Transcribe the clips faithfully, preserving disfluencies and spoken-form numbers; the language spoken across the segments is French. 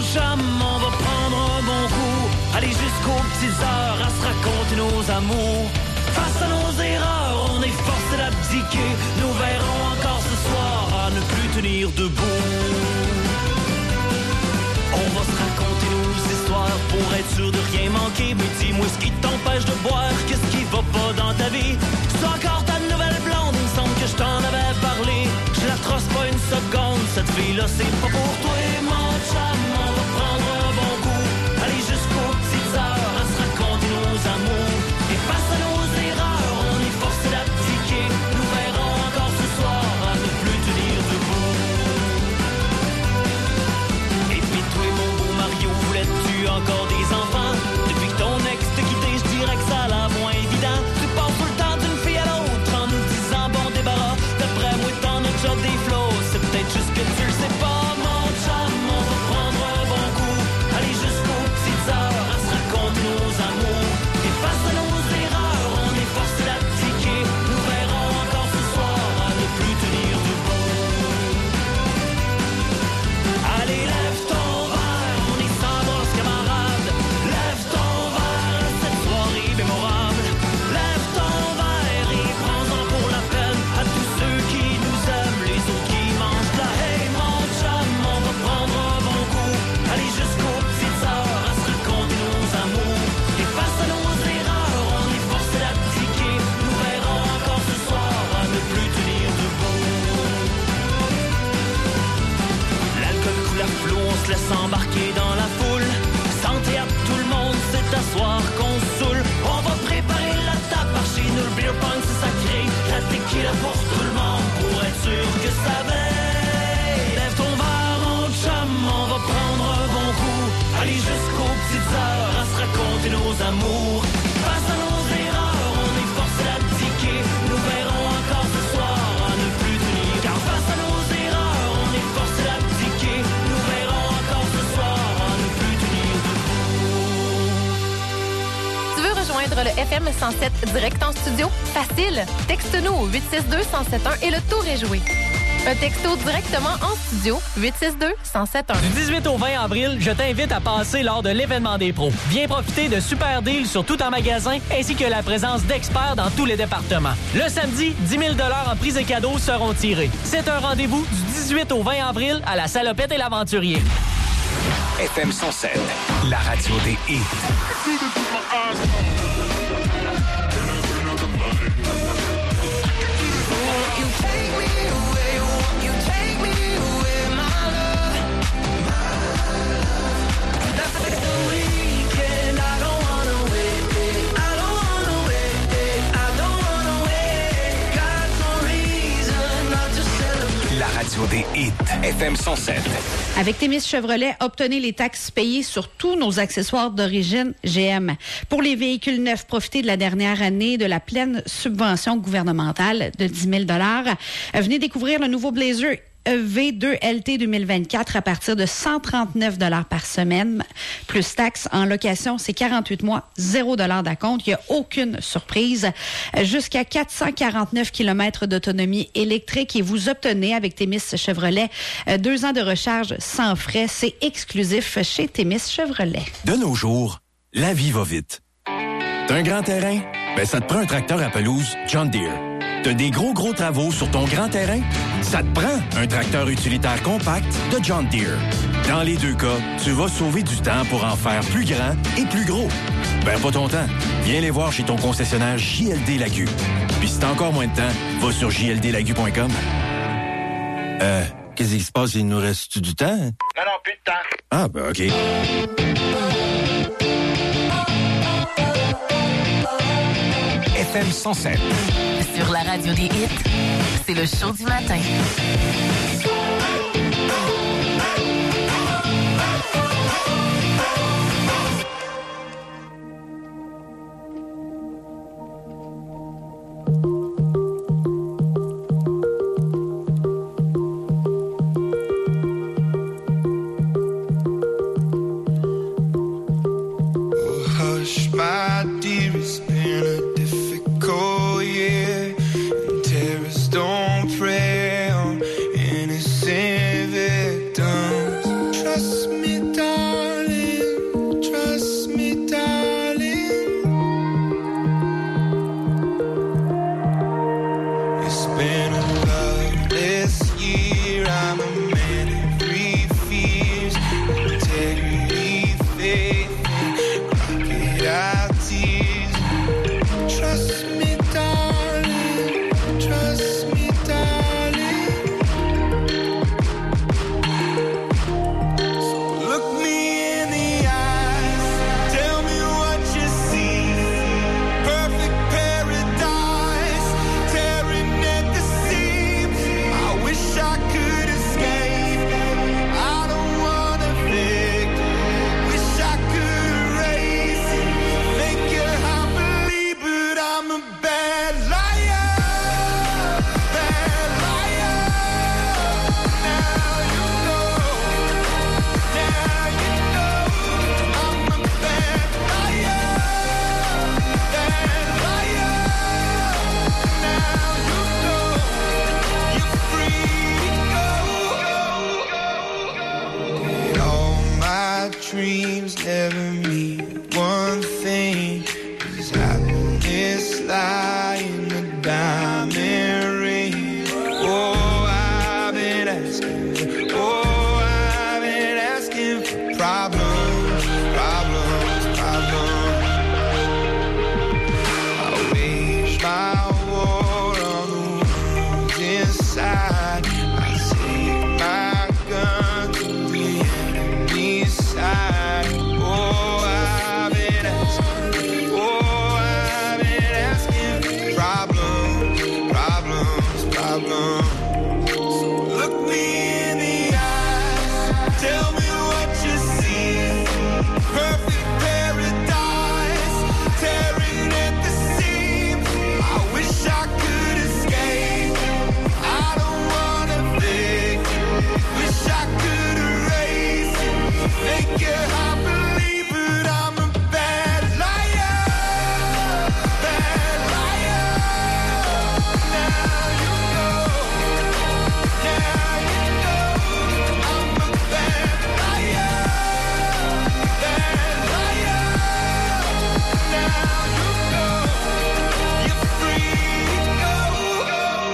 chum, on va prendre un bon coup. Aller jusqu'aux petites heures à se raconter nos amours. Face à nos erreurs, on est forcé d'abdiquer. Nous verrons encore ce soir à ne plus tenir debout. On va se raconter nos histoires pour être sûr de rien manquer. Mais dis-moi ce qui t'empêche de boire, qu'est-ce qui va pas dans ta vie? C'est encore ta nouvelle blonde, il me semble que je t'en avais parlé. Je la trosse pas une seconde, cette fille-là c'est pas pour toi. Mon chum, on va prendre un bon coup. Aller jusqu'aux petites heures à se raconter nos amours. Et face à nos erreurs, on est forcé d'abdiquer. Nous verrons encore ce soir à ne plus tenir debout. Et puis toi, mon beau Mario, voulais-tu encore des enfants? Depuis que ton ex t'a quitté, je dirais que ça a l'air moins évident. Tu passes tout le temps d'une fille à l'autre en nous disant bon débarras. D'après moi, t'en as déjà des flots. C'est peut-être juste que tu le sais pas, mon chum. On va prendre un bon coup. Aller jusqu'aux petites heures à se raconter nos amours. Et face à nos erreurs, on est forcé d'abdiquer. Nous verrons encore ce soir à ne plus tenir debout. Allez, lève ton verre, on est sans brosse, camarade. Lève ton verre à cette soirée mémorable. Lève ton verre et prends-en pour la peine à tous ceux qui nous aiment, les autres qui mangent la haie. Mon chum, on va prendre un bon coup. Aller jusqu'aux petites heures à se raconter nos amours. Et face à nos erreurs, on est forcé d'abdiquer. Nous verrons encore ce soir à ne plus tenir debout. L'alcool coule à flot, on se laisse embarquer dans la foule. Santé à tout le monde, c'est à soir qu'on se saoule. On va préparer la table par chez nous, le beer pong c'est sacré. La tequila pour tout le monde, pour être sûr que ça veille. Lève ton verre, mon chum, on va prendre un bon coup. Aller jusqu'aux petites heures à se raconter nos amours. Face à nos erreurs, on est forcé d'abdiquer. Nous verrons encore ce soir à ne plus tenir. Car face à nos erreurs, on est forcé d'abdiquer. Nous verrons encore ce soir à ne plus tenir debout. Tu veux rejoindre le F M cent sept direct en studio? Facile! Texte-nous au huit six deux, un zéro sept un et le tour est joué. Un texto directement en studio, huit six deux, un zéro sept un. Du dix-huit au vingt avril, je t'invite à passer lors de l'événement des pros. Viens profiter de super deals sur tout en magasin ainsi que la présence d'experts dans tous les départements. Le samedi, dix mille dollars en prix et cadeaux seront tirés. C'est un rendez-vous du dix-huit au vingt avril à la Salopette et l'Aventurier. F M cent sept, la radio des hits. La radio des hits. F M cent sept. Avec Témis Chevrolet, obtenez les taxes payées sur tous nos accessoires d'origine G M. Pour les véhicules neufs, profitez de la dernière année de la pleine subvention gouvernementale de dix mille dollars. Venez découvrir le nouveau Blazer V deux L T deux mille vingt-quatre à partir de cent trente-neuf dollars par semaine, plus taxes en location, c'est quarante-huit mois, zéro dollars d'acompte. Il n'y a aucune surprise. Jusqu'à quatre cent quarante-neuf kilomètres d'autonomie électrique et vous obtenez avec Témis Chevrolet deux ans de recharge sans frais. C'est exclusif chez Témis Chevrolet. De nos jours, la vie va vite. T'as un grand terrain? Ben, ça te prend un tracteur à pelouse John Deere. T'as des gros, gros travaux sur ton grand terrain? Ça te prend un tracteur utilitaire compact de John Deere. Dans les deux cas, tu vas sauver du temps pour en faire plus grand et plus gros. Ben, pas ton temps. Viens les voir chez ton concessionnaire J L D Lagu. Puis si t'as encore moins de temps, va sur j l d lagu point com. Euh, qu'est-ce qui se passe? Il nous reste du temps? Non, non, plus de temps. Ah, ben, OK. F M cent sept. Sur la radio des hits, c'est le show du matin. Oh, hush, my dear, it's been a difficult year. Terrorists don't prey on innocent dreams never mean one thing. Does happiness lie in the diamond ring? Oh, I've been asking, oh, I've been asking for problems, problems, problems. I wage my war on the wounds inside. I take my gun to the enemy's side. Oh, I've been asking, oh, I've been asking for problems, problems, problems. Look me in the eyes, tell me what you see. Perfect paradise, tearing at the seams. I wish I could escape. I don't wanna think. Wish I could erase. Make your heart believe, but I'm a bad liar. Bad liar. Now you know. Now you know. I'm a bad liar. Bad liar. Now you know. You're free to go.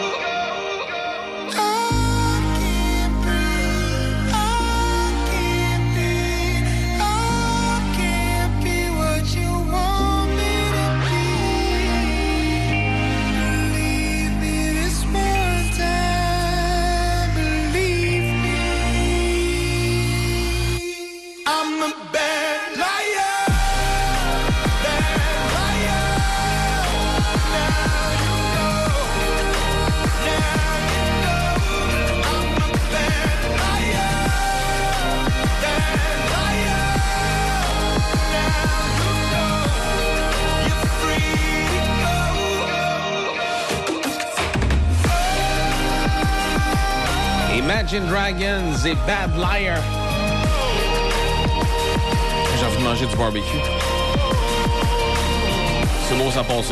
I can't breathe. I can't be. I can't be what you want me to be. Believe me this one time. Believe me. I'm a bad liar. Bad liar. Now you know. Now you know. I'm a bad liar. Bad liar. Now you know. You're free to go. Imagine Dragons et Bad Liar. J'ai envie de manger du barbecue. C'est beau, ça passer.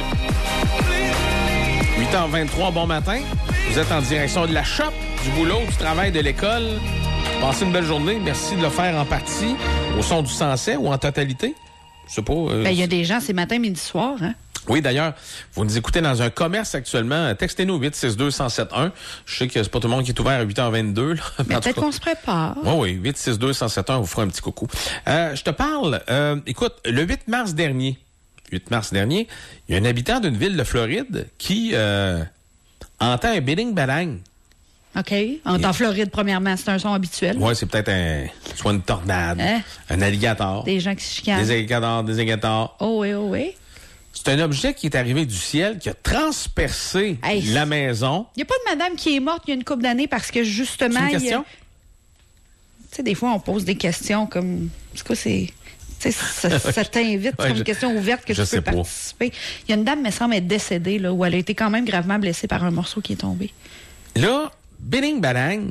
huit heures vingt-trois, bon matin. Vous êtes en direction de la shop, du boulot, du travail, de l'école. Passez une belle journée. Merci de le faire en partie, au son du sensé ou en totalité. Je sais pas. euh, Ben, il y a des gens, c'est matin, midi, soir, hein? Oui, d'ailleurs, vous nous écoutez dans un commerce actuellement. Textez-nous huit six deux, un zéro sept un. Je sais que c'est pas tout le monde qui est ouvert à huit heures vingt-deux. Là. Mais En tout peut-être cas, qu'on se prépare. oui, oui, huit six deux, un zéro sept un, on vous fera un petit coucou. Euh, je te parle, euh, écoute, le huit mars dernier, huit mars dernier, il y a un habitant d'une ville de Floride qui euh, entend un bidding-badang. OK. En, en Floride, premièrement, c'est un son habituel. Oui, c'est peut-être un, soit une tornade, Hein? un alligator, Des gens qui se chicanent. des alligators, des alligators. Oh oui, oh oui. C'est un objet qui est arrivé du ciel, qui a transpercé Hey. la maison. Il n'y a pas de madame qui est morte il y a une couple d'années parce que justement... C'est une il y a- question? Tu sais, des fois, on pose des questions comme... C'est quoi, c'est... Tu sais, ça, ça t'invite, c'est Ouais, comme je- une question ouverte que je tu sais peux pas. participer. Il y a une dame, me semble, être décédée, là, où elle a été quand même gravement blessée par un morceau qui est tombé. Là, bidding badang,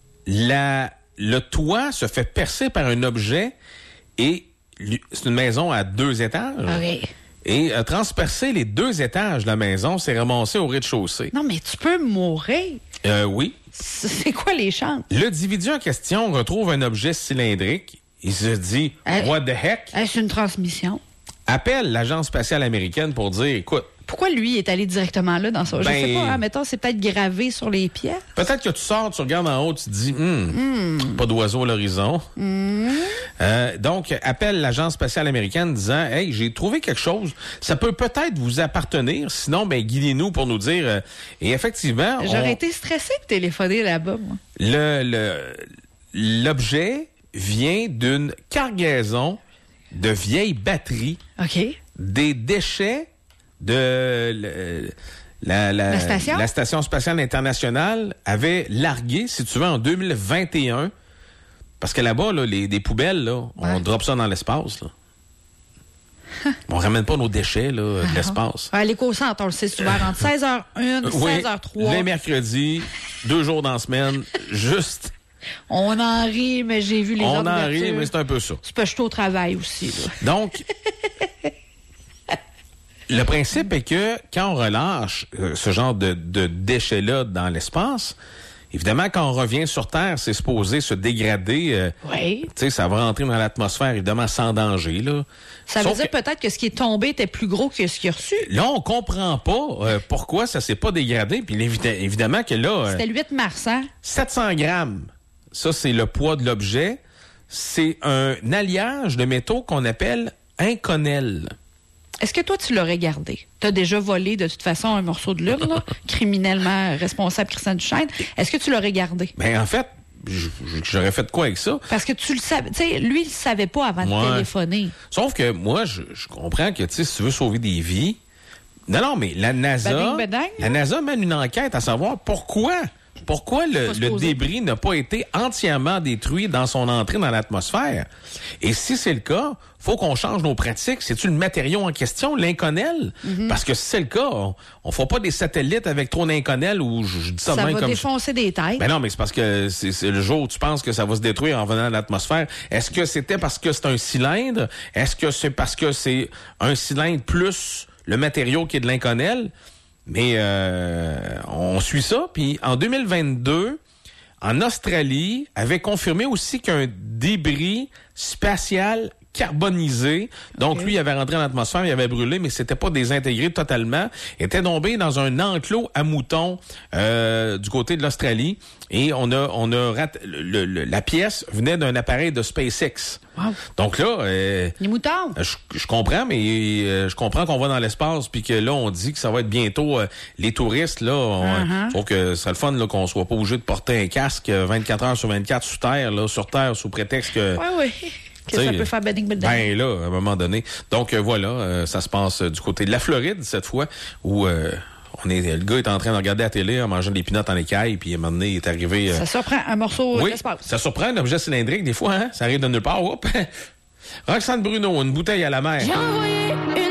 la, le toit se fait percer par un objet et lui- c'est une maison à deux étages. OK. Et a transpercé les deux étages de la maison, s'est ramassé au rez-de-chaussée. Non, mais tu peux mourir. Euh, oui. C'est quoi les chances? L'individu en question retrouve un objet cylindrique. Il se dit, Euh, what the heck? Est-ce une transmission? Appelle l'Agence spatiale américaine pour dire, écoute, Pourquoi lui est allé directement là dans ça? Je Ben- sais pas, hein, mettons, c'est peut-être gravé sur les pièces. peut-être que tu sors, tu regardes en haut, tu te dis, hmm, pas d'oiseau à l'horizon. Euh, donc, appelle l'Agence spatiale américaine disant, hey, j'ai trouvé quelque chose. Ça peut peut-être vous appartenir. Sinon, ben, guidez-nous pour nous dire. euh, et effectivement, J'aurais on- été stressée de téléphoner là-bas, moi. le, le, l'objet vient d'une cargaison de vieilles batteries, OK. des déchets de le- la, la, La station? la Station spatiale internationale avait largué, si tu veux, en deux mille vingt et un. Parce que là-bas, là, les, des poubelles, là, on Ouais. drop ça dans l'espace. Là. On ramène pas nos déchets là, de l'espace. Ouais, l'éco-centre, on le sait, c'est ouvert entre seize heures un et Oui, seize heures trois. les mercredis, deux jours dans la semaine, juste, On en rit, mais j'ai vu les on autres en rit, ouvertures. mais c'est un peu ça. C'est parce que je suis au travail aussi, là. Donc, le principe est que quand on relâche euh, ce genre de, de déchets-là dans l'espace, Évidemment, quand on revient sur Terre, c'est supposé se dégrader. Euh, Oui. Tu sais, ça va rentrer dans l'atmosphère, évidemment, sans danger, là. Ça Sauf veut dire que- peut-être que ce qui est tombé était plus gros que ce qu'il a reçu. Là, on comprend pas euh, pourquoi ça s'est pas dégradé. Puis évi- évidemment que là, euh, C'était le huit mars, hein? sept cents grammes, ça, c'est le poids de l'objet. C'est un alliage de métaux qu'on appelle inconel. Est-ce que toi, tu l'aurais gardé? Tu as déjà volé, de toute façon, un morceau de lune, là, criminellement responsable, Christian Duchesne. Est-ce que tu l'aurais gardé? Ben, en fait, j- j- j'aurais fait quoi avec ça? Parce que tu le savais. Tu sais, lui, il le savait pas avant de Ouais. téléphoner. Sauf que moi, je, je comprends que, tu sais, si tu veux sauver des vies... Non, non, mais la NASA... Bading, badang, la NASA mène une enquête à savoir pourquoi... Pourquoi le, Faut se le poser. débris n'a pas été entièrement détruit dans son entrée dans l'atmosphère? Et si c'est le cas, faut qu'on change nos pratiques. C'est-tu le matériau en question, l'inconel? Mm-hmm. Parce que si c'est le cas, on ne fera pas des satellites avec trop d'inconel ou je, je dis ça, Ça de même va comme... défoncer des têtes. Ben non, mais c'est parce que c'est c'est le jour où tu penses que ça va se détruire en venant de l'atmosphère. Est-ce que c'était parce que c'est un cylindre? Est-ce que c'est parce que c'est un cylindre plus le matériau qui est de l'inconel? Mais euh, on suit ça. Puis en deux mille vingt-deux, en Australie, avait confirmé aussi qu'un débris spatial carbonisé, donc Ok. lui, il avait rentré dans l'atmosphère, il avait brûlé, mais c'était pas désintégré totalement, était tombé dans un enclos à moutons euh, du côté de l'Australie, et on a, on a rat- le- le- la pièce venait d'un appareil de SpaceX. Wow. Donc là, euh, Les moutons. je, je comprends, mais euh, je comprends qu'on va dans l'espace, puis que là, on dit que ça va être bientôt euh, les touristes, là. On, Uh-huh. Sauf que c'est le fun là, qu'on soit pas obligé de porter un casque euh, vingt-quatre heures sur vingt-quatre sous terre, là, sur terre, sous prétexte que... Oui, oui. Que T'sais, ça peut faire bading bading. Ben là, à un moment donné. Donc euh, voilà, euh, ça se passe euh, du côté de la Floride cette fois, où euh, on est, le gars est en train de regarder la télé en mangeant des pinottes en écaille, puis à un moment donné, il est arrivé... euh, Ça surprend un morceau oui, d'espace. ça surprend un objet cylindrique des fois, hein? Ça arrive de nulle part. Oups. Roxane Bruno, une bouteille à la mer. J'ai envoyé une